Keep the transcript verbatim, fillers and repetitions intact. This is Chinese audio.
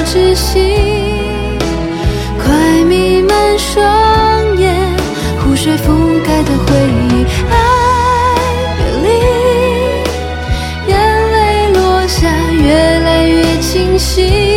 窒息，快弥漫双眼，湖水覆盖的回忆，爱别离，眼泪落下越来越清晰。